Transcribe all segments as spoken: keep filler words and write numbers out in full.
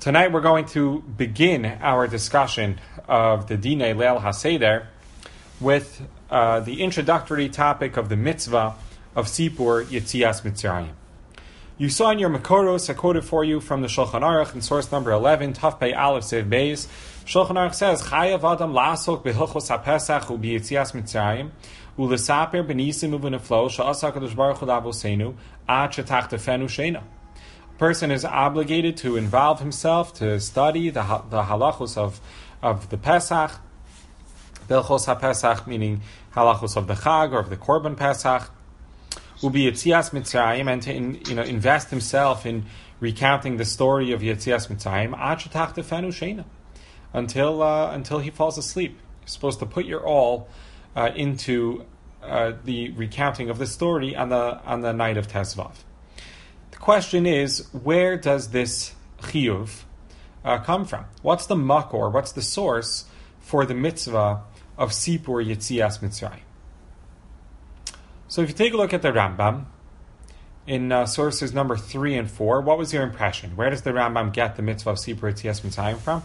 Tonight we're going to begin our discussion of the Dinei Leil HaSeder with uh, the introductory topic of the mitzvah of Sipur Yetzias Mitzrayim. You saw in your Makoros, I quoted for you from the Shulchan Aruch in source number eleven, Taf Pei Aleph Sev Beis. Shulchan Aruch says, Chayav Adam Lasok Behilchos HaPesach U B'Yetzias Mitzrayim U'Lesaper B'Nisim U'V'Neflo Sha'asa HaKadosh Baruch Hu L'Avosenu Ad Shetachtefenu Sheina. Person is obligated to involve himself to study the the halachos of, of the Pesach, Bilchos HaPesach, meaning halachos of the Chag or of the Korban Pesach, Ubi Yetzias Mitzrayim, and to in, you know invest himself in recounting the story of Yetzias Mitzrayim, Ad Shetachtefenu Sheina, until uh, until he falls asleep. You're supposed to put your all uh, into uh, the recounting of the story on the on the night of Tesvav. Question is, where does this chiyuv uh, come from? What's the makor, what's the source for the mitzvah of Sipur Yetzias Mitzrayim? So if you take a look at the Rambam, in uh, sources number three and four, what was your impression? Where does the Rambam get the mitzvah of Sipur Yetzias Mitzrayim from?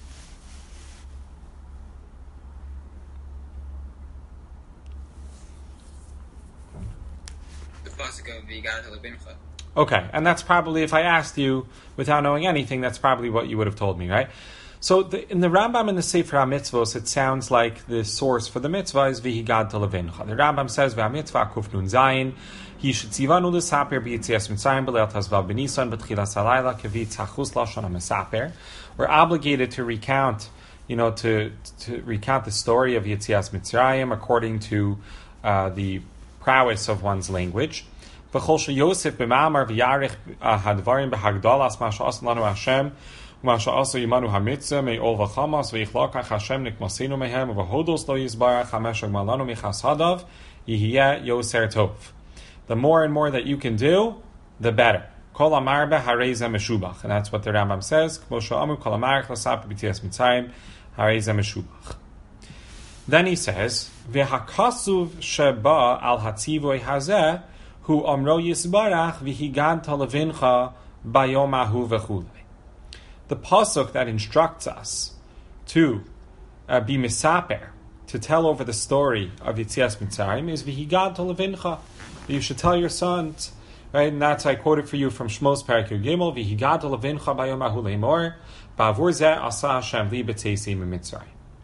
The pasuk of V'yigarat Lebincha. Okay, and that's probably, if I asked you without knowing anything, that's probably what you would have told me, right? So the, in the Rambam and the Sefer HaMitzvos, it sounds like the source for the mitzvah is V'higad Levincha. The Rambam says, V'hamitzvah kuf nun zayin, hi shetzivanu l'saper b'yitzias mitzrayim b'leil tazvav b'nisan b'tchilas halayla k'vit tzachus lashon ha'mesaper. We're obligated to recount, you know, to to recount the story of Yitzias Mitzrayim according to uh, the prowess of one's language. V'chol sheYosef b'ma'amar v'yarich hadvarim b'hagdalas ma she'asan lanu Hashem u'ma she'asa yimanu hamitzah me'ol v'chamas v'yichlakach Hashem nikmasinu mehem v'hodos lo yizbarach hameshach malanu michas hadav yihiyeh yoser tov. The more and more that you can do, the better. Kol amar b'harei zeh meshubach, and that's what the Rambam says. Kmo she'amu kol amarich l'saper b'yitzias mitzrayim harei zeh meshubach. Then he says, v'hakasuv sheba al hatzivoy hazeh Hu amro yisbarach v'higad talavincha bayomahu v'chulei. The pasuk that instructs us to uh, be misaper, to tell over the story of Yetzias Mitzrayim, is v'higad talavincha. You should tell your sons, right? And that's I quoted for you from Shmos Parak Gimel, v'higad talavincha bayomahu leimor ba'avur zeh asa Hashem li b'tzeisei mitzrayim.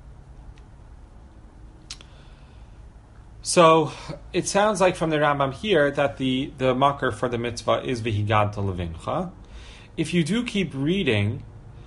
So it sounds like from the Rambam here that the, the makar for the mitzvah is v'higad levincha. If you do keep reading,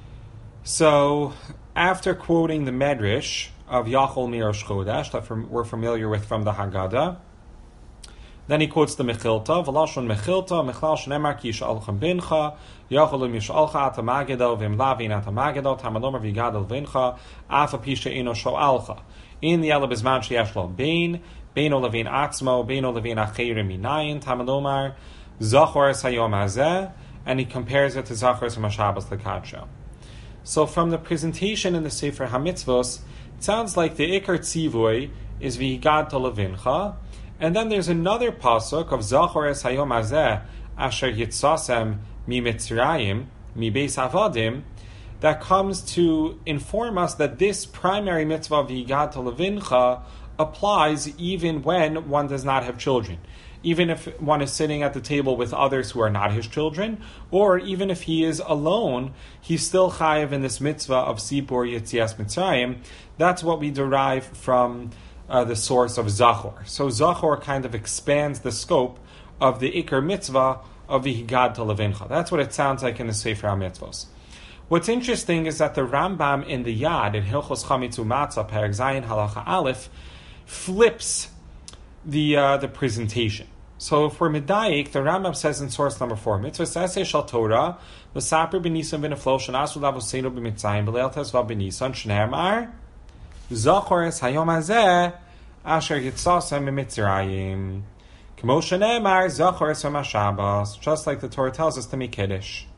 so after quoting the Medrash of Yachol Mirosh Chodesh that we're familiar with from the Haggadah, then he quotes the Mechilta, V'lashon Mechilta, Mechlal Shnemar Ki Yishalchem Bincha, Yachol Yishalcha Atamagedo, V'imlavin Atamagedo, Tamalomar v'higad levincha, Afa Pisha Ino Shoalcha. In the Ela Bizman Sheyesh Lo Bein, Beino Levin Atzmo, Beino Levin Achirim Minayin, Tamalomar, Zachor Sayom Hazeh, and he compares it to Zachor Samashabas Lekadsho. So from the presentation in the Sefer HaMitzvos, it sounds like the Ikar Tzivoy is V'higad Levincha, and then there's another pasuk of Zachor Sayom Hazeh, Asher Yitzasem Mi Mitzrayim, Mi Beis Avadim, that comes to inform us that this primary mitzvah of V'higad Levincha applies even when one does not have children. Even if one is sitting at the table with others who are not his children, or even if he is alone, he's still chayav in this mitzvah of Sipur Yetzias Mitzrayim. That's what we derive from uh, the source of Zachor. So Zachor kind of expands the scope of the Iker mitzvah of V'higad Levincha. That's what it sounds like in the Sefer HaMitzvos. What's interesting is that the Rambam in the Yad, in Hilchos Chametz U'Matzah, Perek Zayin Halacha Aleph, flips the uh, the presentation. So if we're medayik, the Rambam says in source number four, Mitzvah Saseh Shal Torah, L'saper b'nisan v'neflo shanasu l'avoseinu b'mitzayim b'leil tezvav b'nisan shneimar Zachor es hayom hazeh asher yitzasem b'mitzrayim k'mo shneimar Zachor es yom HaShabbos, just like the Torah tells us to make Kiddush.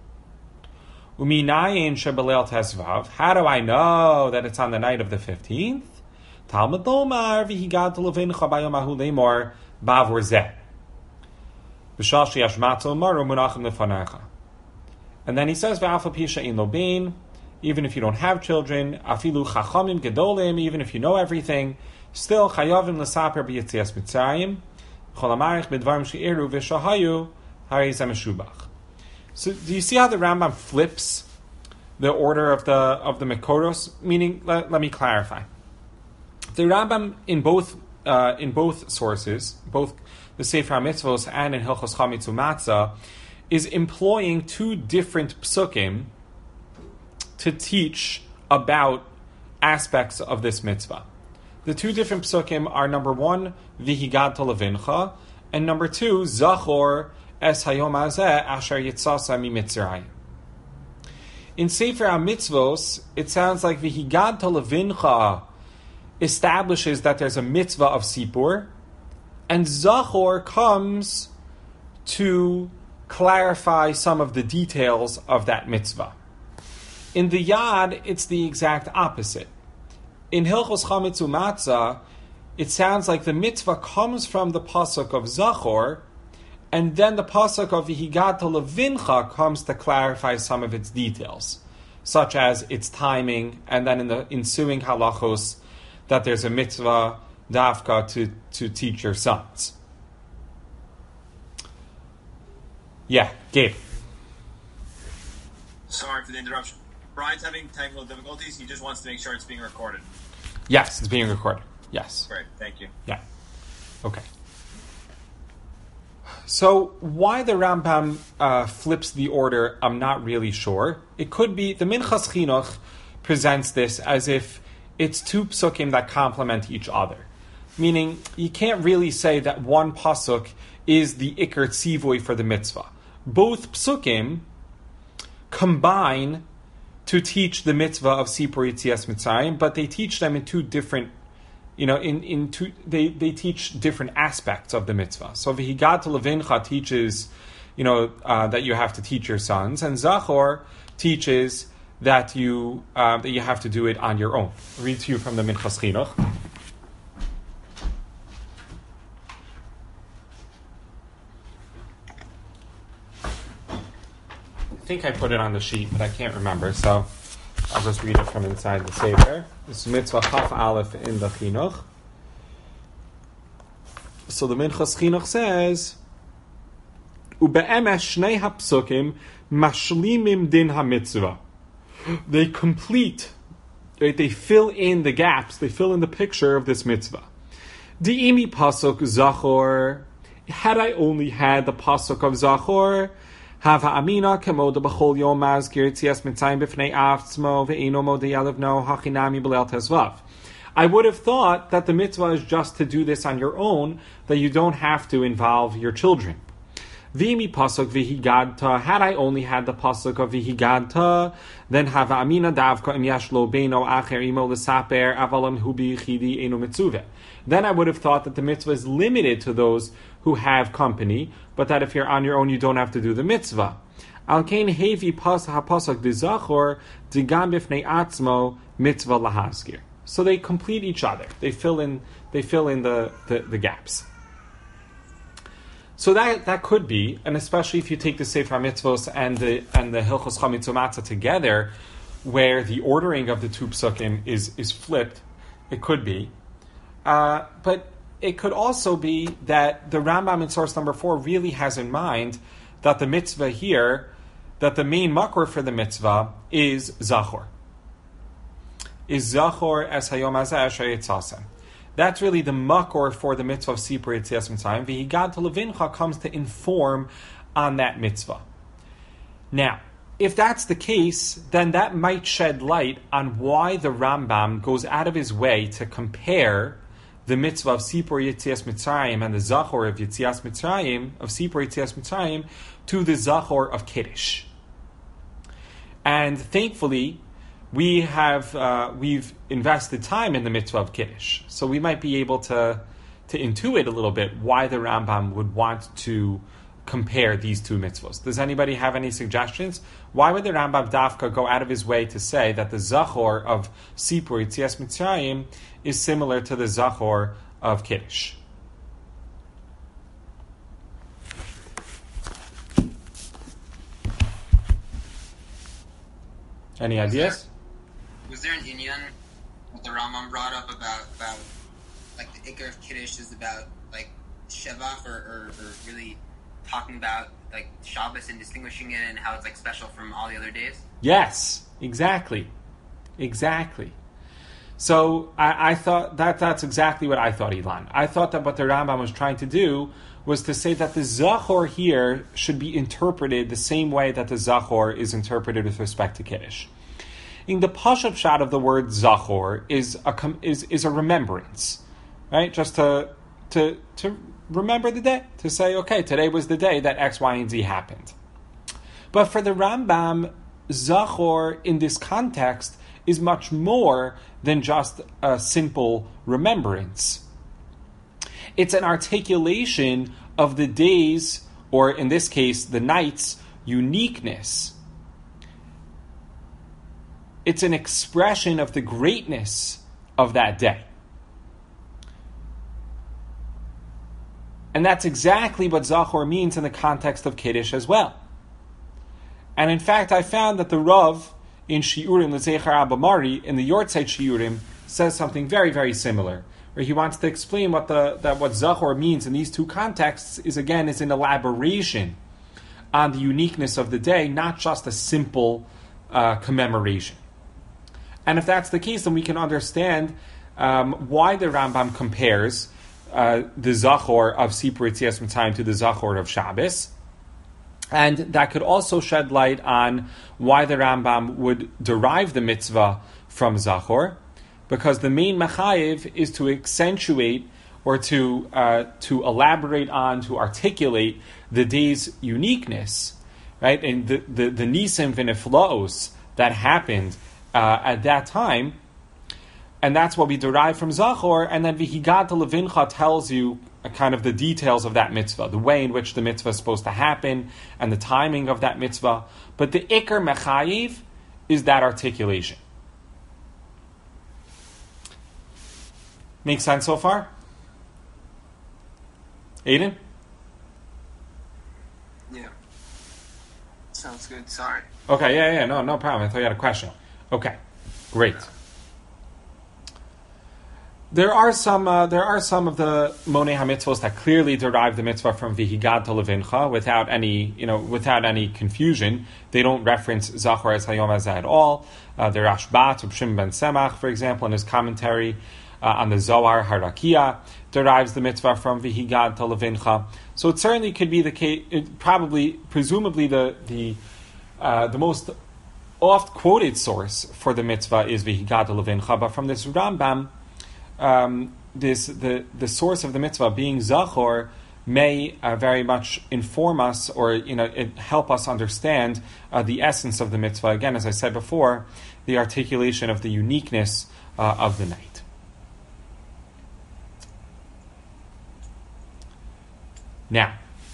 Uminayin sheb'leil tezvav, how do I know that it's on the night of the fifteenth? Talmud Lomar v'higad levincha bayom hahu leimor ba'avur zeh. B'shal sheyash matzah maru munachim lefanecha. And then he says, V'afal pisha in lo bein, even if you don't have children, afilu chachamim gedolim, even if you know everything, still chayavim l'saper b'yetzias mitzrayim, chol hamarich b'dvarim she'iru v'shahayu, hari zemeshubach. So do you see how the Rambam flips the order of the of the Mekoros? Meaning, let, let me clarify. The Rambam in both uh, in both sources, both the Sefer HaMitzvos and in Hilchos Chametz U'Matzah, is employing two different psukim to teach about aspects of this mitzvah. The two different psukim are, number one, V'higadta levincha, and number two, Zachor es hayom hazeh asher yitzasa mimitzrayim. In Sefer HaMitzvos, it sounds like V'higadta levincha establishes that there's a mitzvah of Sipur, and Zachor comes to clarify some of the details of that mitzvah. In the Yad, it's the exact opposite. In Hilchos Chametz U'Matzah, it sounds like the mitzvah comes from the pasuk of Zachor, and then the pasuk of V'higadta levincha comes to clarify some of its details, such as its timing, and then in the ensuing halachos, that there's a mitzvah dafka to, to teach your sons. Yeah, Gabe. Sorry for the interruption. Brian's having technical difficulties. He just wants to make sure it's being recorded. Yes, it's being recorded. Yes. Great, thank you. Yeah. Okay. So why the Rambam uh, flips the order, I'm not really sure. It could be, the Minchas Chinuch presents this as if it's two psukim that complement each other. Meaning, you can't really say that one pasuk is the ikar tzivui for the mitzvah. Both psukim combine to teach the mitzvah of Sipur Yetzias Mitzrayim, but they teach them in two different, you know, in, in two, they, they teach different aspects of the mitzvah. So V'higadta levincha teaches, you know, uh, that you have to teach your sons, and Zachor teaches that you uh, that you have to do it on your own. I'll read to you from the Minchas Chinuch. I think I put it on the sheet, but I can't remember, so I'll just read it from inside the Sefer. This is Mitzvah Chaf Aleph in the Chinuch. So the Minchas Chinuch says, Ube'emesh shnei hapsukim mashlimim din hamitzvah. They complete, right, they fill in the gaps, they fill in the picture of this mitzvah. Di'imi pasuk Zachor, had I only had the pasuk of Zachor, Hava Amina Kamoda B'chol Yom Mazkir Tzias Mitzayim B'fnei Avtzmo Ve'ino Modeyalev No Hachinami B'leil Tezvav. I would have thought that the mitzvah is just to do this on your own, that you don't have to involve your children. V'imi pasuk V'higadta. Had I only had the pasuk of V'higadta, then Hava Amina Davka Im Yashlo Beino Acher Imo L'Saper Avalam Hubi Chidi Eno Mitzuveh. Then I would have thought that the mitzvah is limited to those who have company, but that if you're on your own, you don't have to do the mitzvah. Al kain hevi pas hapasak dizachor digam b'fnei atzmo mitzvah lahazkir. So they complete each other. They fill in. They fill in the, the, the gaps. So that that could be, and especially if you take the Sefer HaMitzvos and the and the Hilchos Chametz U'Matzah together, where the ordering of the two psukim is is flipped, it could be. Uh, but it could also be that the Rambam in source number four really has in mind that the mitzvah here, that the main makor for the mitzvah is Zachor. Is Zachor es hayom hazeh asher yitzasem. That's really the makor for the mitzvah of Sipur Yetzias Mitzrayim. V'higadta levincha comes to inform on that mitzvah. Now, if that's the case, then that might shed light on why the Rambam goes out of his way to compare the mitzvah of Sipur Yetzias Mitzrayim and the Zachor of Yetzias Mitzrayim, of Sipur Yetzias Mitzrayim, to the Zachor of Kiddush. And thankfully, we have uh, we've invested time in the mitzvah of Kiddush, so we might be able to to intuit a little bit why the Rambam would want to compare these two mitzvahs. Does anybody have any suggestions? Why would the Rambam Dafka go out of his way to say that the Zachor of Sipur Yetzias Mitzrayim is similar to the Zachor of Kiddush? Any ideas? Was there, was there an inyan that the Rambam brought up about, about like the Iker of Kiddush is about like Shevach or, or, or really talking about like Shabbos and distinguishing it and how it's like special from all the other days? Yes, exactly. Exactly. So I, I thought that that's exactly what I thought, Ilan. I thought that what the Rambam was trying to do was to say that the Zachor here should be interpreted the same way that the Zachor is interpreted with respect to Kiddush. In the Pashup shot of the word Zachor is a is is a remembrance, right? Just to to to remember the day, to say, okay, today was the day that X, Y, and Z happened. But for the Rambam, Zachor in this context is much more than just a simple remembrance. It's an articulation of the days, or in this case, the night's uniqueness. It's an expression of the greatness of that day. And that's exactly what Zachor means in the context of Kiddush as well. And in fact, I found that the Rav in Shiurim L'Zeichar Abba Mari, in the Yortzeit Shiurim, says something very, very similar, where he wants to explain what the that what Zachor means in these two contexts is, again, is an elaboration on the uniqueness of the day, not just a simple uh, commemoration. And if that's the case, then we can understand um, why the Rambam compares uh, the Zachor of Sipur Yetzias Mitzrayim to the Zachor of Shabbos. And that could also shed light on why the Rambam would derive the mitzvah from Zachor, because the main mechayev is to accentuate or to uh, to elaborate on, to articulate the day's uniqueness, right? And the the, the nisim v'neflaos that happened uh, at that time, and that's what we derive from Zachor. And then V'higad Levincha tells you kind of the details of that mitzvah, the way in which the mitzvah is supposed to happen, and the timing of that mitzvah. But the Iker Mechayiv is that articulation. Make sense so far? Aiden? Yeah. Sounds good. Sorry. Okay, yeah, yeah, no, no problem. I thought you had a question. Okay, great. There are some. Uh, there are some of the Monei HaMitzvos that clearly derive the mitzvah from V'higad Levincha without any, you know, without any confusion. They don't reference Zachor as Hayom Hazeh at all. Uh, the Rashbat, Reb Shimon ben Semach, for example, in his commentary uh, on the Zohar Harakia, derives the mitzvah from V'higad Levincha. So it certainly could be the case. It probably, presumably, the the uh, the most oft quoted source for the mitzvah is V'higad Levincha. But from this Rambam, Um, this the, the source of the mitzvah being Zachor may uh, very much inform us, or you know, it help us understand uh, the essence of the mitzvah. Again, as I said before, the articulation of the uniqueness uh, of the night. Now,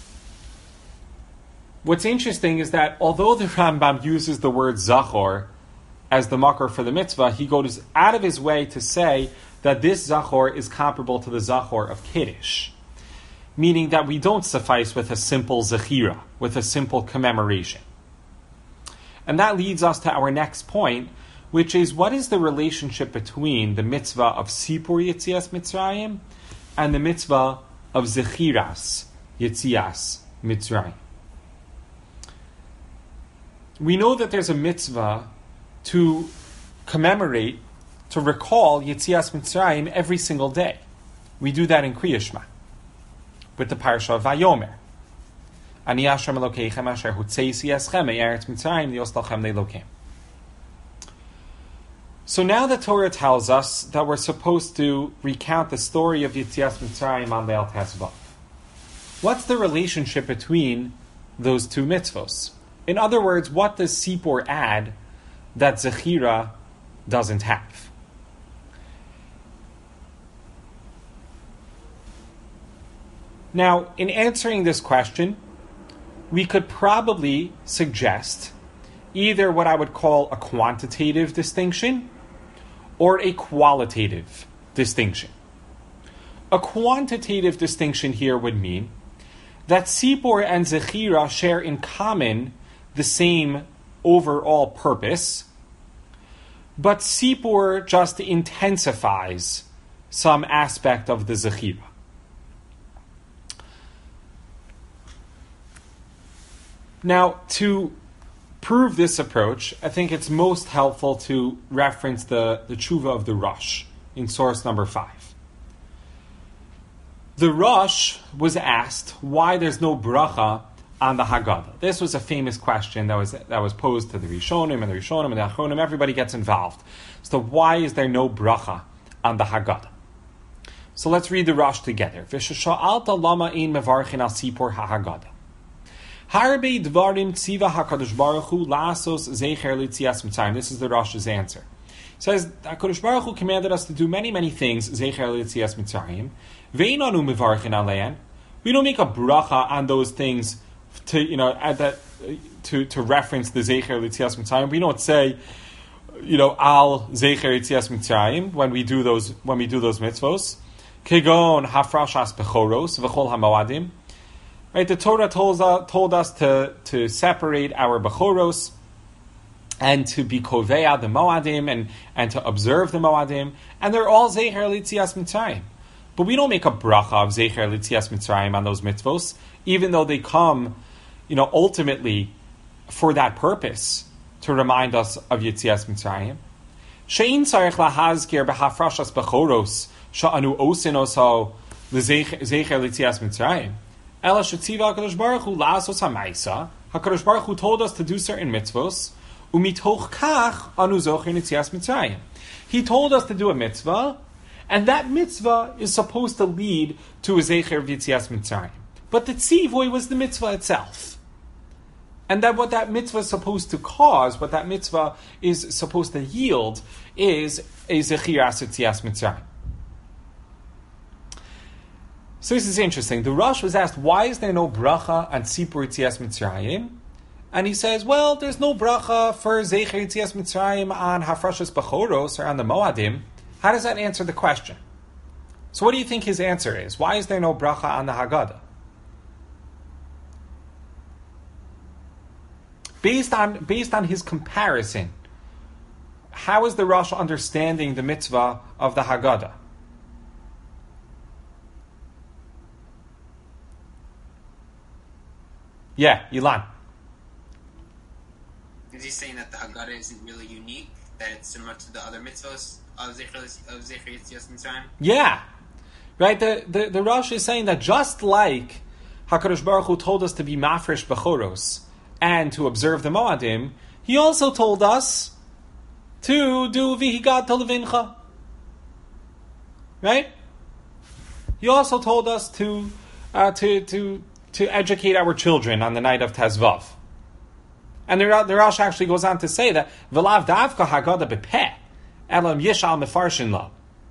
what's interesting is that although the Rambam uses the word Zachor as the makar for the mitzvah, he goes out of his way to say that this Zachor is comparable to the Zachor of Kiddush, meaning that we don't suffice with a simple Zechira, with a simple commemoration. And that leads us to our next point, which is, what is the relationship between the mitzvah of Sipur Yetzias Mitzrayim and the mitzvah of Zechiras Yetzias Mitzrayim? We know that there's a mitzvah to commemorate, to recall Yetzias Mitzrayim every single day. We do that in Kriya Shema, with the parasha of Vayomer. Ani Hashem Elokeichem asher hotzeisi eschem me'eretz Mitzrayim liostalchem le'Elokeim. So now the Torah tells us that we're supposed to recount the story of Yetzias Mitzrayim on Leil Tesvav. What's the relationship between those two mitzvos? In other words, what does Sipur add that Zechira doesn't have? Now, in answering this question, we could probably suggest either what I would call a quantitative distinction or a qualitative distinction. A quantitative distinction here would mean that Sipur and Zechira share in common the same overall purpose, but Sipur just intensifies some aspect of the Zechira. Now, to prove this approach, I think it's most helpful to reference the, the tshuva of the Rosh in source number five. The Rosh was asked why there's no bracha on the Haggadah. This was a famous question that was that was posed to the Rishonim and the Rishonim and the Achronim. Everybody gets involved. So why is there no bracha on the Haggadah? So let's read the Rosh together. V'shasha'alta lama ein mevarchin al sipur ha'Haggadah. Harbe dvarim tziva hakadosh baruch hu lasos zecher litzias mitzrayim. This is the Rosh's answer. It says Hakadosh Baruch Hu commanded us to do many, many things. Zecher litzias mitzrayim. Ve'inanu mevarchin alein. We don't make a bracha on those things to you know at that to to reference the zecher litzias mitzrayim. We don't say you know al zecher litzias mitzrayim when we do those when we do those mitzvos. Kegon hafrashas bechoros v'chol hamoadim. Right, the Torah told us, told us to, to separate our bechoros and to be koveya the moadim and, and to observe the moadim, and they're all zecher litzias mitzrayim. But we don't make a bracha of zecher litzias mitzrayim on those mitzvos, even though they come, you know, ultimately for that purpose to remind us of Yitzias Mitzrayim. Shein tzarich lahazkir behafrashas bechoros sha'anu osin oso lezecher litzias Mitzrayim. Ela shetziva HaKadosh Baruch Hu la'asos ha'maisa. HaKadosh Baruch Hu told us to do certain mitzvos. Umitoch kach anu zocher Yitzias Mitzrayim. He told us to do a mitzvah, and that mitzvah is supposed to lead to a zecher of Yitzias Mitzrayim. But the tzivui was the mitzvah itself. And that what that mitzvah is supposed to cause, what that mitzvah is supposed to yield, is a zechiras Yitzias Mitzrayim. So this is interesting. The Rosh was asked, why is there no bracha on Sipur Yitzias Mitzrayim? And he says, well, there's no bracha for Zecher Yitzias Mitzrayim on Hafrashas Bechoros, or on the Moadim. How does that answer the question? So what do you think his answer is? Why is there no bracha on the Haggadah? Based on, based on his comparison, how is the Rosh understanding the mitzvah of the Haggadah? Yeah, Ilan. Is he saying that the Haggadah isn't really unique? That it's similar to the other mitzvahs of Zecher Yitzias Mitzrayim? Yeah. Right? The, the, the Rosh is saying that just like HaKadosh Baruch Hu told us to be mafresh bechoros and to observe the Moadim, he also told us to do vihigat levincha. Right? He also told us to uh, to to to educate our children on the night of Tezvav. And the, the Rosh actually goes on to say that v'lav davka haggadah bepeh elam yishal mefarshin lo.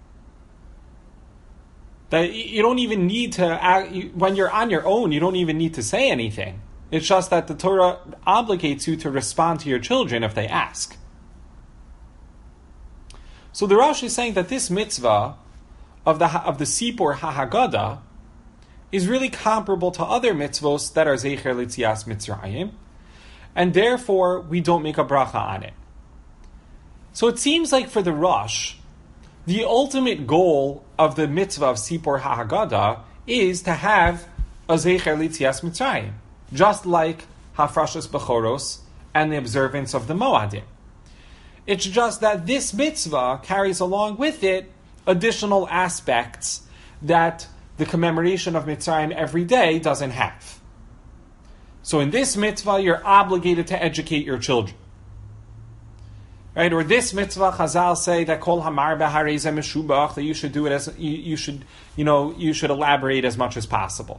That you don't even need to act, when you're on your own, you don't even need to say anything. It's just that the Torah obligates you to respond to your children if they ask. So the Rosh is saying that this mitzvah of the of the Sipur HaHaggadah is really comparable to other mitzvos that are Zecher Litzias Mitzrayim, and therefore we don't make a bracha on it. So it seems like for the Rosh, the ultimate goal of the mitzvah of Sipur HaHaggadah is to have a Zecher Litzias Mitzrayim, just like Hafrashas Bechoros and the observance of the Moadim. It's just that this mitzvah carries along with it additional aspects that the commemoration of Mitzrayim every day doesn't have. So in this mitzvah, you're obligated to educate your children. Right? Or this mitzvah, Chazal say that kol hamar b'harei zeh meshubach, that you should do it as you, you should, you know, you should elaborate as much as possible.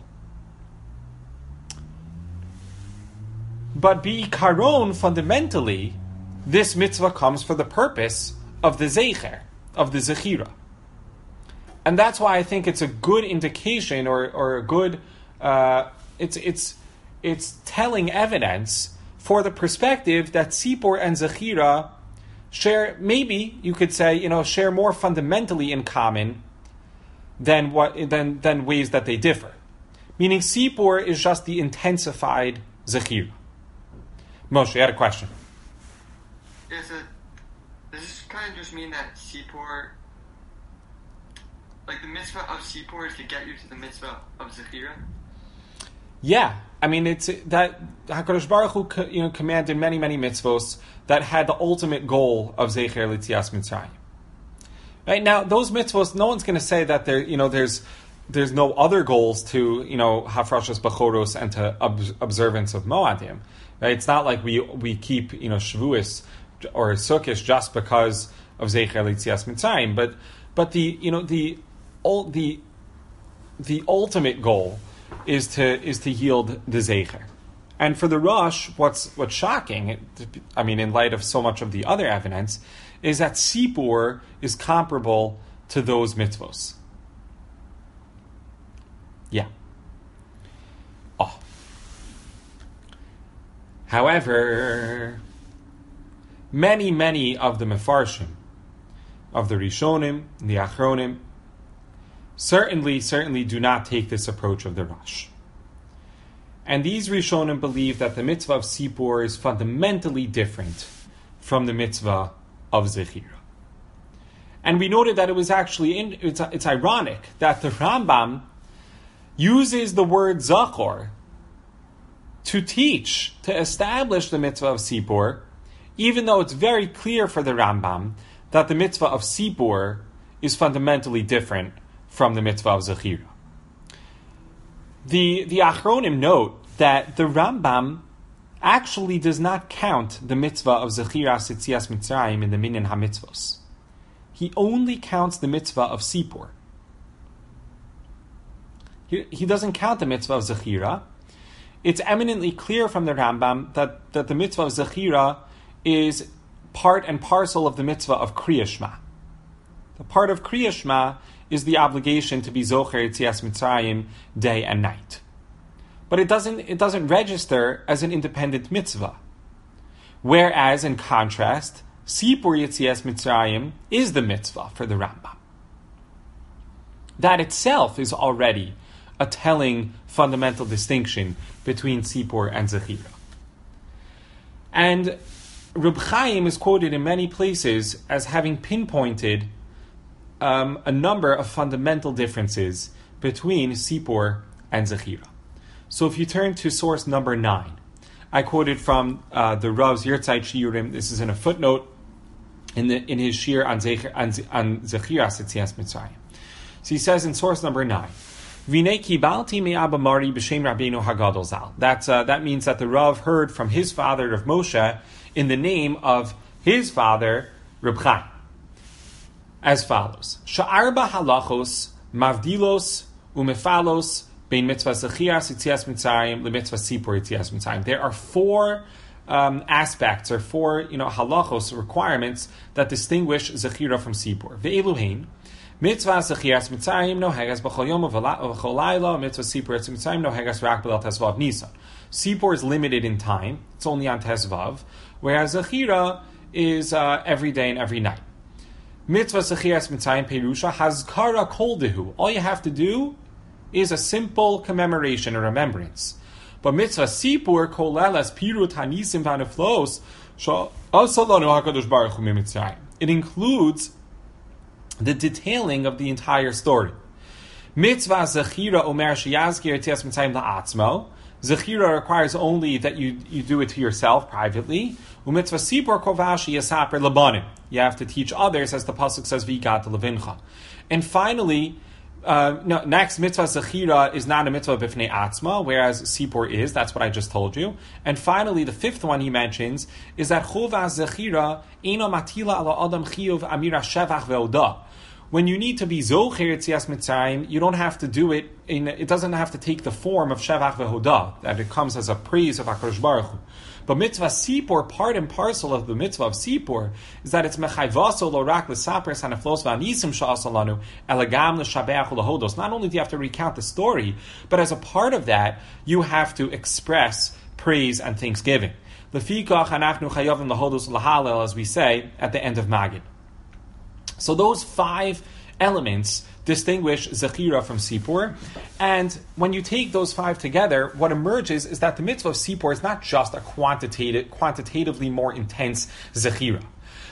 But bi'ikaron, fundamentally, this mitzvah comes for the purpose of the zecher, of the zechira. And that's why I think it's a good indication, or or a good, uh, it's it's it's telling evidence for the perspective that Sipur and Zechira share, maybe you could say, you know, share more fundamentally in common than what than than ways that they differ. Meaning Sipur is just the intensified Zechira. Moshe, you had a question. Is it does this kind of just mean that Sipur, like the mitzvah of Sipur is to get you to the mitzvah of Zechira? Yeah, I mean it's that Hakadosh Baruch Hu, you know, commanded many many mitzvos that had the ultimate goal of Zecher L'Tzias Mitzrayim. Right now, those mitzvos, no one's going to say that there, you know, there's there's no other goals to, you know, Hafrashas Bachoros and to ob- observance of Moadim. Right? It's not like we we keep, you know, Shavuos or Sukkot just because of Zecher L'Tzias Mitzrayim, but but the you know the the the ultimate goal is to is to yield the Zecher. And for the Rosh, what's what's shocking, I mean, in light of so much of the other evidence, is that Sipur is comparable to those mitzvos. Yeah. Oh. However, many, many of the Mefarshim, of the Rishonim, the Achronim, certainly, certainly do not take this approach of the Rosh. And these Rishonim believe that the mitzvah of Sipur is fundamentally different from the mitzvah of Zechira. And we noted that it was actually, in, it's, it's ironic that the Rambam uses the word Zachor to teach, to establish the mitzvah of Sipur, even though it's very clear for the Rambam that the mitzvah of Sipur is fundamentally different from the mitzvah of Zechira. The the Achronim note that the Rambam actually does not count the mitzvah of Zechiras Yetzias Mitzrayim in the Minyan HaMitzvos. He only counts the mitzvah of Sipur. He, he doesn't count the mitzvah of Zechira. It's eminently clear from the Rambam that, that the mitzvah of Zechira is part and parcel of the mitzvah of Kriya Shema. The part of Kriya Shema is the obligation to be Zocher Yetzias Mitzrayim day and night. But it doesn't it doesn't register as an independent mitzvah. Whereas, in contrast, Sipur Yetzias Mitzrayim is the mitzvah for the Rambam. That itself is already a telling fundamental distinction between Sipur and Zechira. And Reb Chaim is quoted in many places as having pinpointed Um, a number of fundamental differences between Sipur and Zechira. So if you turn to source number nine, I quoted from uh, the Rav's Yirtzeit Shiurim. This is in a footnote in the in his shir on Zechira on, on Zechira Yetzias Mitzrayim. So he says in source number nine, V'nei kibalti me'Abba Mari b'shem Rabbeinu Hagadol Zal. That uh, that means that the Rav heard from his father of Moshe in the name of his father Reb Chaim, as follows: Sha'arba halachos mavdilos umefalos bein mitzvah Zechiras Yetzias Mitzrayim lemitzvah Sipur Yetzias Mitzrayim. There are four um, aspects or four, you know, halachos requirements that distinguish Zechira from Sipur. Ve'eluhein mitzvah Zechiras Mitzrayim nohegas b'chol yom v'chol layla. Mitzvah Sipur Yetzias Mitzrayim nohegas rak b'lel Tesvav Nisan. Sipur is limited in time; it's only on Tesvav, whereas Zechira is uh, every day and every night. Mitzvah Zechiras Mitzrayim Perusha Hazkara Kol Dehu. All you have to do is a simple commemoration or remembrance. But Mitzvah Sipur Kolelas Pirut Hanisim Vaneflos Asalanu Hakadosh Baruch Hu Mitzrayim. It includes the detailing of the entire story. Mitzvah Zechira Omer Sheyazkir Yetzias Mitzrayim La'atzmo. Zechira requires only that you, you do it to yourself privately. Umitzvah Sipur Kovashi Yasaper Labanim. You have to teach others, as the pasuk says, V'igat Levincha. And finally, uh, no, next mitzvah Zechira is not a mitzvah b'fnei atzma, whereas Sipur is. That's what I just told you. And finally, the fifth one he mentions is that Chova Zechira Eino Matila Ala Adam Chiyuv Amira Shevach Ve'odah. When you need to be Zocher Yetzias Mitzrayim, you don't have to do it in, it doesn't have to take the form of Shevach Ve'odah, that it comes as a praise of HaKadosh Baruch Hu. But mitzvah Sipur, part and parcel of the mitzvah of Sipur, is that it's mechayvaso lo rak l'saper saneflos v'anisim sha'asalanu elegam l'shabeach u'lahodos. Not only do you have to recount the story, but as a part of that, you have to express praise and thanksgiving. Lefikach anachnu chayavim lahodos lahalel, as we say at the end of Magid. So those five elements distinguish Zechira from Sipur, and when you take those five together, what emerges is that the mitzvah of Sipur is not just a quantitative, quantitatively more intense Zechira.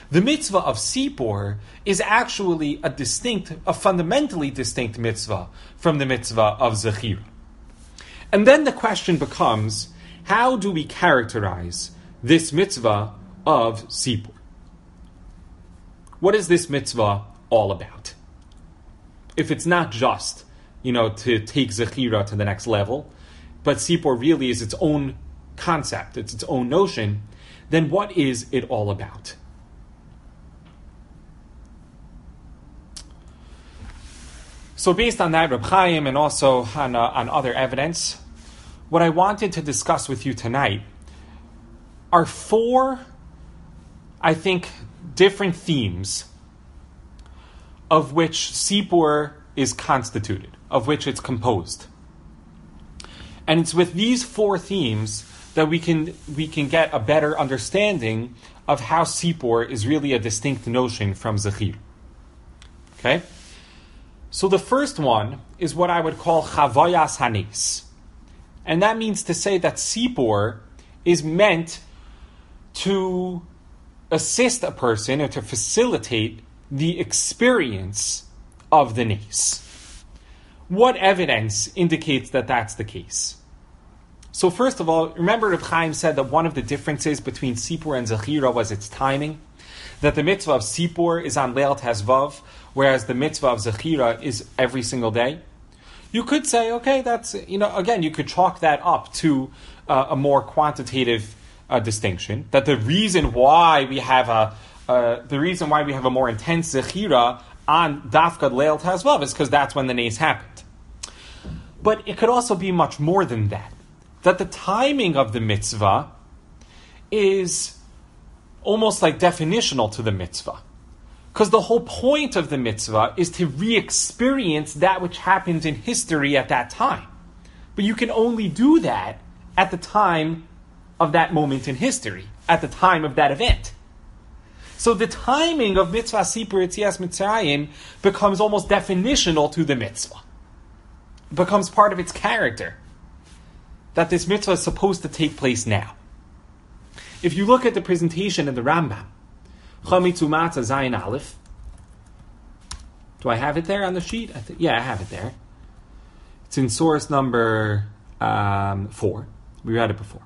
The mitzvah of Sipur is actually a distinct, a fundamentally distinct mitzvah from the mitzvah of Zechira. And then the question becomes, how do we characterize this mitzvah of Sipur? What is this mitzvah all about? If it's not just, you know, to take Zechira to the next level, but Sipur really is its own concept, it's its own notion, then what is it all about? So based on that, Reb Chaim, and also on, uh, on other evidence, what I wanted to discuss with you tonight are four, I think, different themes of which Sipur is constituted, of which it's composed. And it's with these four themes that we can we can get a better understanding of how Sipur is really a distinct notion from Zechir. Okay? So the first one is what I would call Chavayas Hanes. And that means to say that Sipur is meant to assist a person or to facilitate the experience of the nes. What evidence indicates that that's the case? So first of all, remember Reb Chaim said that one of the differences between Sipur and Zechira was its timing. That the mitzvah of Sipur is on Leil Tezvav, whereas the mitzvah of Zechira is every single day. You could say, okay, that's, you know, again, you could chalk that up to uh, a more quantitative uh, distinction. That the reason why we have a, uh, the reason why we have a more intense Zechira on Dafkad Leil Tezvav is because that's when the nes happened. But it could also be much more than that. That the timing of the mitzvah is almost like definitional to the mitzvah. Because the whole point of the mitzvah is to re-experience that which happened in history at that time. But you can only do that at the time of that moment in history, at the time of that event. So the timing of mitzvah Sipur Yetzias Mitzrayim becomes almost definitional to the mitzvah. It becomes part of its character. That this mitzvah is supposed to take place now. If you look at the presentation in the Rambam, Chamitzu Matzah Zayin Aleph, do I have it there on the sheet? I th- yeah, I have it there. It's in source number um, four. We read it before.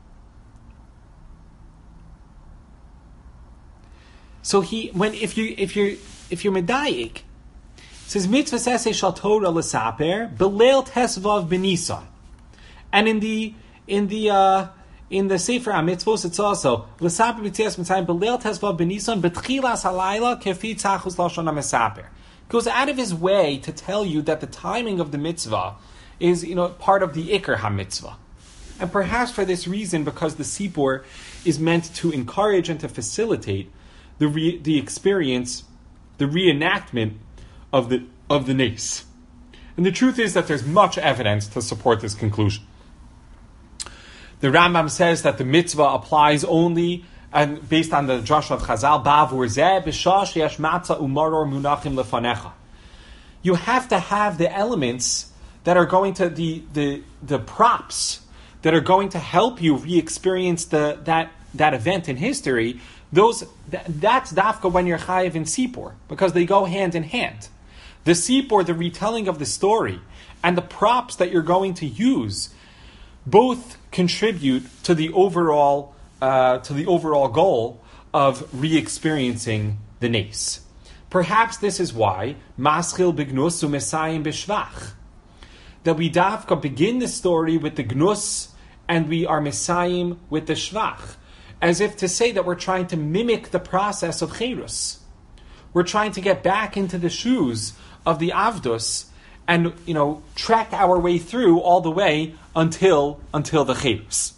So he, when if you if you if you're medayik, it says mitzvah sesei shal Torah l'saper beleil tesvav b'nisan. And in the in the uh, in the Sefer HaMitzvos, it's also l'saper b'tzias mitzayim b'leil tesvav b'nisan b'tchilas halayla kefi tzachus lashon ha'mesaper. Goes out of his way to tell you that the timing of the mitzvah is, you know, part of the ikar ha'mitzvah, and perhaps for this reason, because the Sipur is meant to encourage and to facilitate the re, the experience, the reenactment of the of the nes. And the truth is that there's much evidence to support this conclusion. The Rambam says that the mitzvah applies only, and based on the drush of Chazal, Bavur zeh b'shah sheyesh matzah umaror munachim lefanecha. You have to have the elements that are going to, the the the props that are going to help you re-experience the that that event in history. Those that, that's dafka when you're chayiv in Sipur, because they go hand in hand. The Sipur, the retelling of the story, and the props that you're going to use, both contribute to the overall uh, to the overall goal of re-experiencing the nes. Perhaps this is why maschil b'gnus u'mesayim b'shvach, that we dafka begin the story with the gnus and we are mesayim with the shvach, as if to say that we're trying to mimic the process of cherus. We're trying to get back into the shoes of the avdus and, you know, track our way through all the way until until the cherus.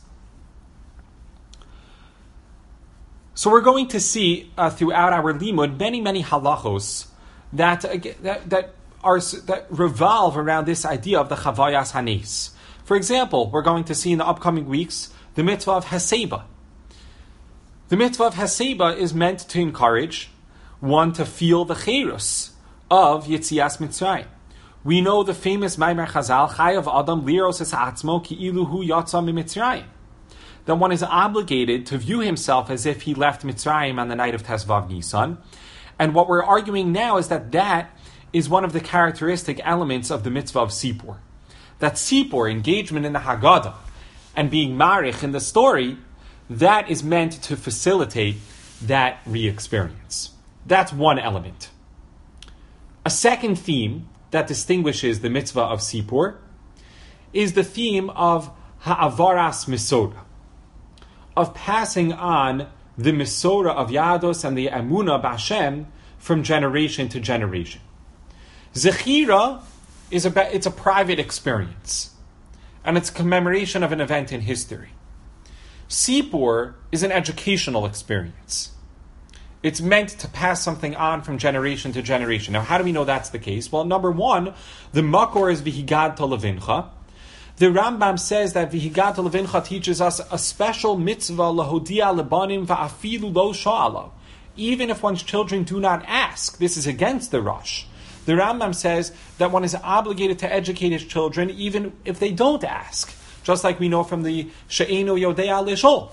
So we're going to see uh, throughout our limud many many halachos that uh, that that are that revolve around this idea of the chavayas hanes. For example, we're going to see in the upcoming weeks the mitzvah of haseba. The mitzvah of haseba is meant to encourage one to feel the cherus of Yetzias Mitzrayim. We know the famous Maimer Chazal, Chayav Adam Liros Es Atzmo Ki Ilu Hu Yatsa Mi Mitzrayim, that one is obligated to view himself as if he left Mitzrayim on the night of Tesvav Nisan. And what we're arguing now is that that is one of the characteristic elements of the mitzvah of Sipur. That Sipur, engagement in the Haggadah, and being marich in the story, that is meant to facilitate that re-experience. That's one element. A second theme that distinguishes the mitzvah of Sipur is the theme of ha'avaras misoda, of passing on the misoda of Yados and the Emunah b'Hashem from generation to generation. Zechira is a, it's a private experience, and it's a commemoration of an event in history. Sipur is an educational experience. It's meant to pass something on from generation to generation. Now, how do we know that's the case? Well, number one, the makor is V'higadta Levincha. The Rambam says that V'higadta Levincha teaches us a special mitzvah lahodia lebanim va'afilu lo sha'ala. Even if one's children do not ask, this is against the Rosh. The Rambam says that one is obligated to educate his children even if they don't ask. Just like we know from the She'enu Yodea Lishol.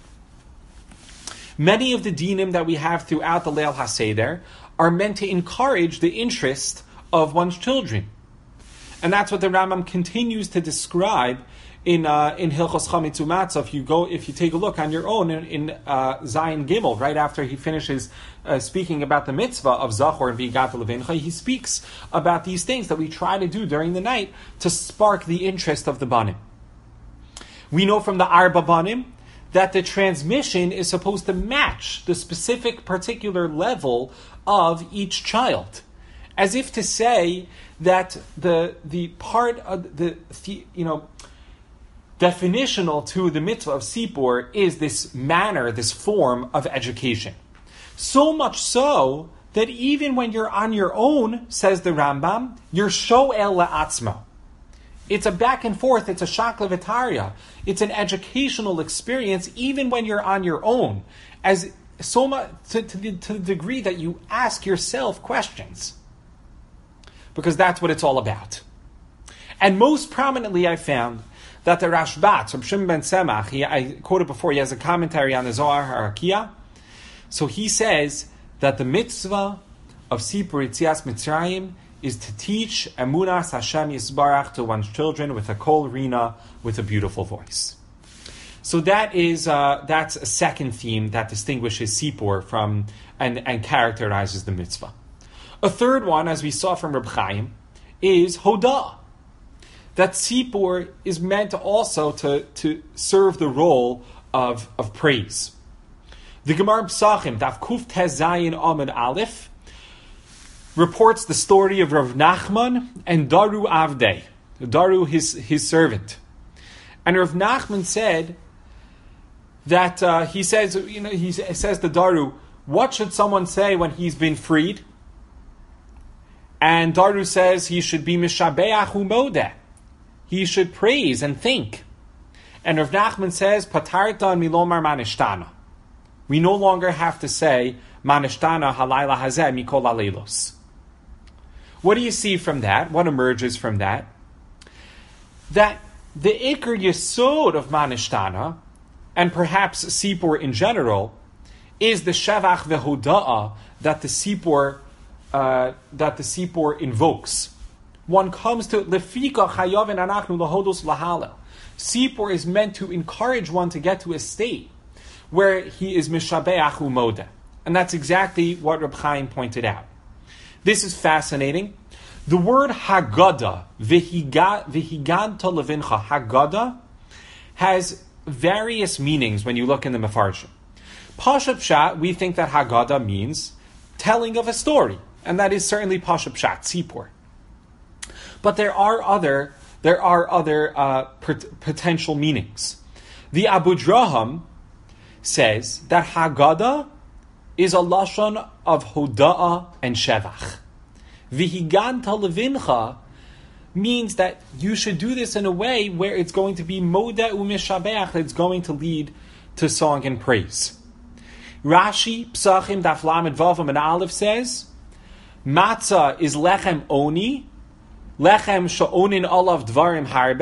Many of the dinim that we have throughout the Leil HaSeder are meant to encourage the interest of one's children. And that's what the Rambam continues to describe in uh, in Hilchos Chametz Umatzah. If you go, if you take a look on your own in, in uh, Zayin Gimel, right after he finishes uh, speaking about the mitzvah of Zachor and V'higadta Levincha, he speaks about these things that we try to do during the night to spark the interest of the banim. We know from the Arba Banim that the transmission is supposed to match the specific particular level of each child, as if to say that the the part of the, the you know definitional to the mitzvah of Sipur is this manner, this form of education. So much so that even when you're on your own, says the Rambam, you're sho'el la'atzmo. It's a back and forth, it's a shakla v'tarya. It's an educational experience even when you're on your own, as so much to, to, the, to the degree that you ask yourself questions. Because that's what it's all about. And most prominently I found that the Rashbat, from Shimon ben Semach, he, I quoted before, he has a commentary on the Zohar HaRakia. So he says that the mitzvah of Sipur Yitzias Mitzrayim is to teach Emunas Hashem Yisbarach to one's children with a kol rina, with a beautiful voice. So that is uh, that's a second theme that distinguishes Sipur from and, and characterizes the mitzvah. A third one, as we saw from Reb Chaim, is Hodah. That Sipur is meant also to, to serve the role of, of praise. The Gemara Psachim, Daf Kuf Tez Zayin Amud Aleph, reports the story of Rav Nachman and Daru Avdei, Daru his, his servant. And Rav Nachman said that, uh, he says, you know, he says to Daru, what should someone say when he's been freed? And Daru says he should be Mishabeach Umodeh. He should praise and think. And Rav Nachman says, Patartan milomar manishtana. We no longer have to say, Manishtana halayla hazeh mikol aleilos. What do you see from that? What emerges from that? That the Iker Yesod of Manishtana, and perhaps Sipur in general, is the Shevach Vehoda'ah that the Sipur uh, that the Sipur invokes. One comes to Lefika Chayavin Anachnu Lahodos Lahalel. Sipur is meant to encourage one to get to a state where he is Mishabeach Umodeh. And that's exactly what Reb Chaim pointed out. This is fascinating. The word Haggadah, V'higadta Levincha, Haggadah, has various meanings when you look in the Mefarshim. Pashup Pshat, we think that Haggadah means telling of a story. And that is certainly Pashup Pshat, Sipur. But there are other there are other uh, pot- potential meanings. The Abu Draham says that Haggadah is a lashon of Hoda'ah and Shevach. V'higadta Levincha means that you should do this in a way where it's going to be Modeh u'mishabeach, it's going to lead to song and praise. Rashi, Psachim, Daf Lamed Vav and Aleph says, Matzah is lechem oni, lechem sha'onin olav dvarim harbe,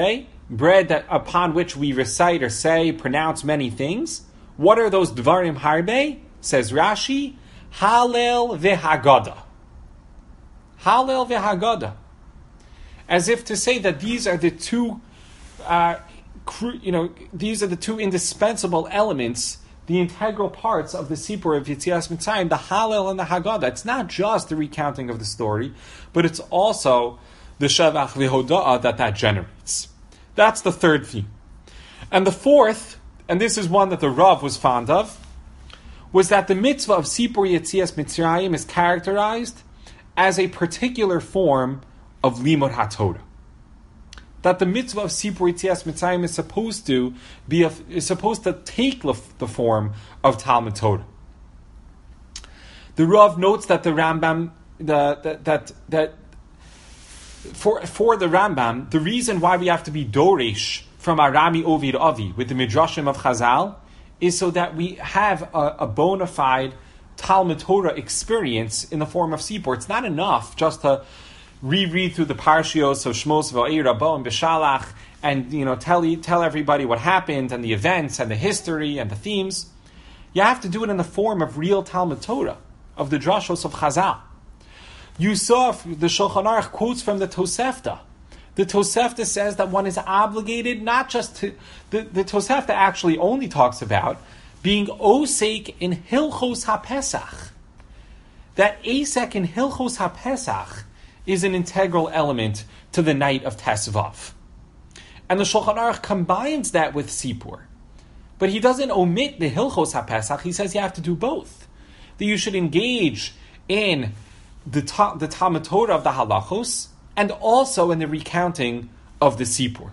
bread that upon which we recite or say, pronounce many things. What are those dvarim harbe? Says Rashi, Halel v'Haggadah. Halel v'Haggadah. As if to say that these are the two, uh, cru- you know, these are the two indispensable elements, the integral parts of the Sipur of Yetzias Mitzrayim, the Halel and the Haggadah. It's not just the recounting of the story, but it's also the Shevach v'Hoda'ah that that generates. That's the third theme. And the fourth, and this is one that the Rav was fond of, was that the mitzvah of Sipur Yetzias Mitzrayim is characterized as a particular form of Limud HaTorah. That the mitzvah of Sipur Yetzias Mitzrayim is supposed to be a, is supposed to take the form of Talmud Torah. The Rav notes that the Rambam, the, the, that that for for the Rambam, the reason why we have to be Doresh from Arami Ovid Avi with the Midrashim of Chazal is so that we have a, a bona fide Talmud Torah experience in the form of Sipur. It's not enough just to reread through the Parshios of Shmos, Va'ir, Bo, and Bishalach, and you know tell tell everybody what happened and the events and the history and the themes. You have to do it in the form of real Talmud Torah, of the drashos of Chazal. You saw the Shulchan Aruch quotes from the Tosefta. The Tosefta says that one is obligated not just to... The, the Tosefta actually only talks about being osek in Hilchos HaPesach. That asek in Hilchos HaPesach is an integral element to the night of Tesvav. And the Shulchan Aruch combines that with Sipur. But he doesn't omit the Hilchos HaPesach. He says you have to do both. That you should engage in the, ta- the Talmud Torah of the Halachos and also in the recounting of the Sipur.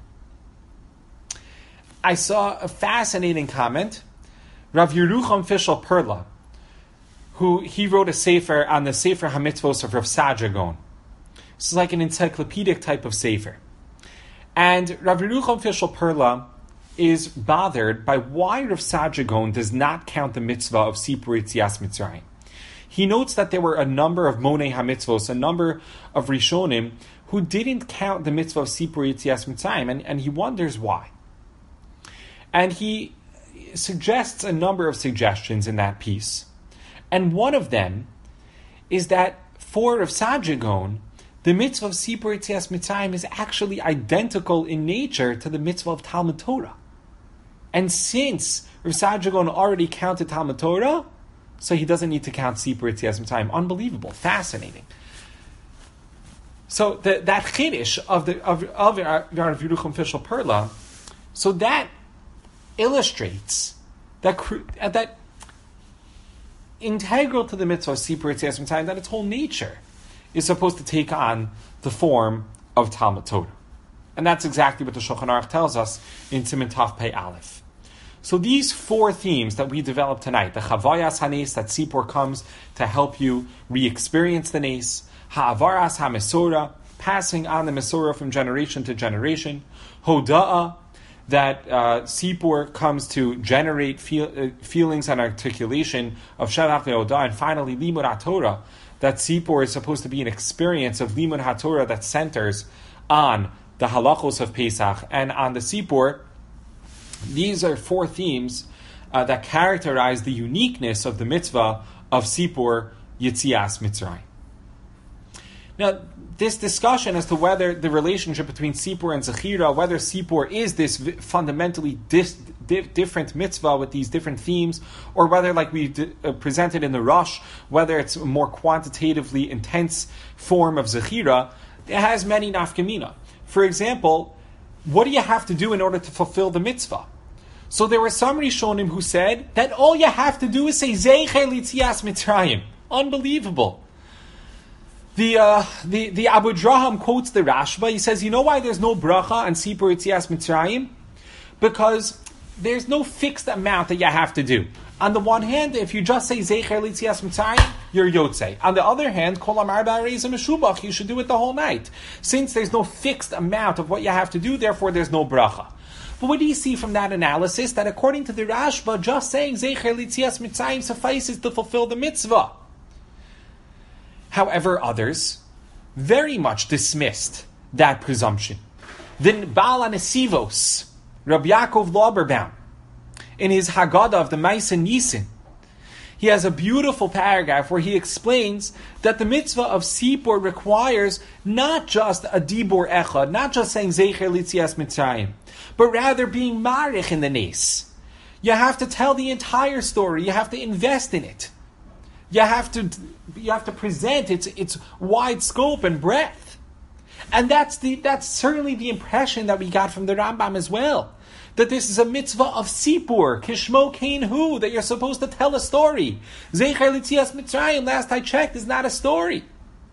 I saw a fascinating comment. Rav Yerucham Fishel Perla, who he wrote a sefer on the Sefer HaMitzvos of Rav Saadia Gaon. This is like an encyclopedic type of sefer. And Rav Yerucham Fishel Perla is bothered by why Rav Saadia Gaon does not count the mitzvah of Sipur Yetzias Mitzrayim. He notes that there were a number of Monei HaMitzvos, a number of Rishonim, who didn't count the mitzvah of Sipur Yetzias Mitzrayim, and, and he wonders why. And he suggests a number of suggestions in that piece. And one of them is that for Rav Saadia Gaon, the mitzvah of Sipur Yetzias Mitzrayim is actually identical in nature to the mitzvah of Talmud Torah. And since Rav Saadia Gaon already counted Talmud Torah, so he doesn't need to count Sipur Yetzias Mitzrayim. Unbelievable, fascinating. So the, that chiddush of the of of Rav Yerucham Fishel Perla, so that illustrates that uh, that integral to the mitzvah of Sipur Yetzias Mitzrayim, that its whole nature is supposed to take on the form of Talmud Torah, and that's exactly what the Shulchan Aruch tells us in Siman Taf Pei Aleph. So these four themes that we developed tonight, the Chavayas Hanes, that Sipur comes to help you re-experience the Nes, Ha'avaras HaMesora, passing on the Mesora from generation to generation, Hoda'ah, that uh, Sipur comes to generate feel, uh, feelings and articulation of Shevach ve'Hoda'ah, and finally Limud HaTorah, that Sipur is supposed to be an experience of Limud HaTorah that centers on the halachos of Pesach and on the Sipur. These are four themes uh, that characterize the uniqueness of the mitzvah of Sipur Yetzias Mitzrayim. Now, this discussion as to whether the relationship between Sipur and Zechira, whether Sipur is this v- fundamentally dis- di- different mitzvah with these different themes, or whether, like we d- uh, presented in the Rosh, whether it's a more quantitatively intense form of Zechira, it has many nafkamina. For example, what do you have to do in order to fulfill the mitzvah? So there were some Rishonim who said that all you have to do is say Zeichel Yetzias Mitzrayim. Unbelievable. The uh, the the Abu Draham quotes the Rashba. He says, you know why there's no bracha on Sipur Yetzias Mitzrayim? Because there's no fixed amount that you have to do. On the one hand, if you just say Zeichel Yetzias Mitzrayim, you're Yotzei. On the other hand, Kol Amar Ba'areizim Meshubach, you should do it the whole night. Since there's no fixed amount of what you have to do, therefore there's no bracha. But what do you see from that analysis? That according to the Rashba, just saying Zeichel Yetzias Mitzrayim suffices to fulfill the mitzvah. However, others very much dismissed that presumption. the Baal HaNesivos, Rabbi Yaakov Lauberbaum, in his Haggadah of the Maisa Nisan, he has a beautiful paragraph where he explains that the mitzvah of Sipur requires not just a Dibur Echad, not just saying Zecher Litzias Mitzrayim, but rather being Marich in the Nes. You have to tell the entire story. You have to invest in it. You have to, you have to present its its wide scope and breadth. And that's the that's certainly the impression that we got from the Rambam as well. That this is a mitzvah of Sipur, Kishmo Kain Hu, that you're supposed to tell a story. Zecher Litzias Mitzrayim, last I checked, is not a story.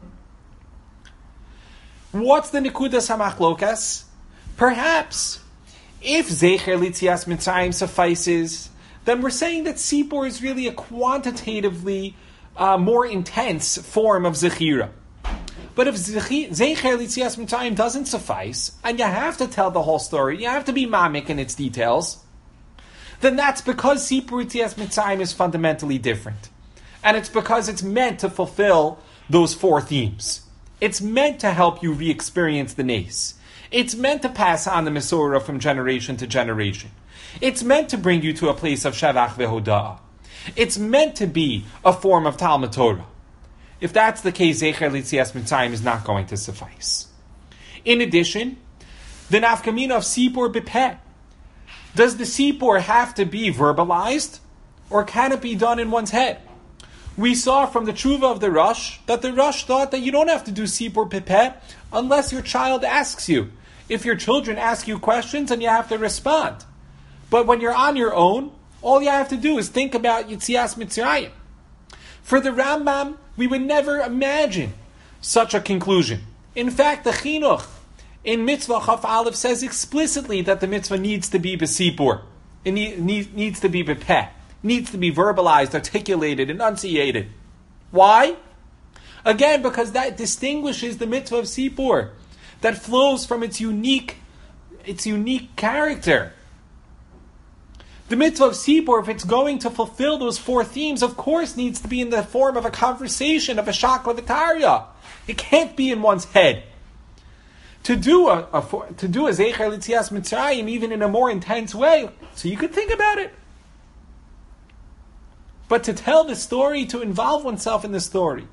What's the Nekudas HaMachlokas? Perhaps, if Zecher Litzias Mitzrayim suffices, then we're saying that Sipur is really a quantitatively uh, more intense form of Zechira. But if Zecher Litzias Mitzrayim doesn't suffice, and you have to tell the whole story, you have to be mamik in its details, then that's because Sipur Litzias Mitzrayim is fundamentally different. And it's because it's meant to fulfill those four themes. It's meant to help you re-experience the Nes. It's meant to pass on the Mesorah from generation to generation. It's meant to bring you to a place of Shavach Vehoda'ah. It's meant to be a form of Talmud Torah. If that's the case, Zecher Litzias Mitzrayim is not going to suffice. In addition, the nafkamina of Sipur Bipeh. Does the Sipur have to be verbalized, or can it be done in one's head? We saw from the Tshuva of the Rosh that the Rosh thought that you don't have to do Sipur Bipeh unless your child asks you. If your children ask you questions and you have to respond. But when you're on your own, all you have to do is think about Yitzias Mitzrayim. For the Rambam, we would never imagine such a conclusion. In fact, the Chinuch in Mitzvah Chaf Aleph says explicitly that the mitzvah needs to be B'Sipur. It need, need, needs to be B'Peh. Needs to be verbalized, articulated, enunciated. Why? Again, because that distinguishes the mitzvah of Sipur, that flows from its unique, its unique character. The mitzvah of Sipur, if it's going to fulfill those four themes, of course needs to be in the form of a conversation, of a shakla v'tarya. It can't be in one's head. To do a, a to do a Zecher Litzias Mitzrayim, even in a more intense way, so you could think about it. But to tell the story, to involve oneself in the story,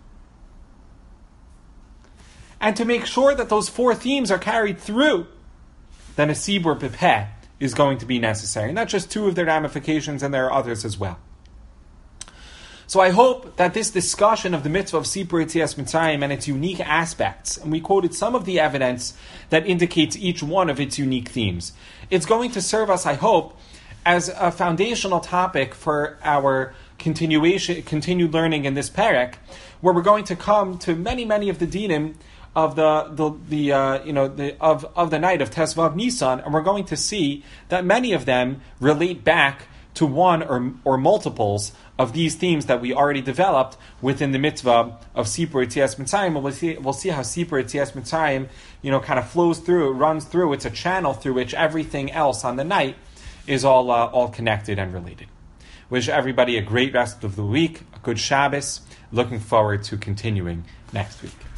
and to make sure that those four themes are carried through, then a Sibur Bipeh is going to be necessary. And that's just two of the ramifications, and there are others as well. So I hope that this discussion of the mitzvah of Sipur Yitzias Mitzrayim and its unique aspects, and we quoted some of the evidence that indicates each one of its unique themes, it's going to serve us, I hope, as a foundational topic for our continuation, continued learning in this perek, where we're going to come to many, many of the dinim of the the, the uh, you know the of, of the night of Tesvav Nisan, and we're going to see that many of them relate back to one or or multiples of these themes that we already developed within the mitzvah of Sipur Yitzias Mitzrayim. We'll see we'll see how Sipur Yitzias Mitzrayim, you know, kind of flows through, runs through. It's a channel through which everything else on the night is all uh, all connected and related. Wish everybody a great rest of the week, a good Shabbos. Looking forward to continuing next week.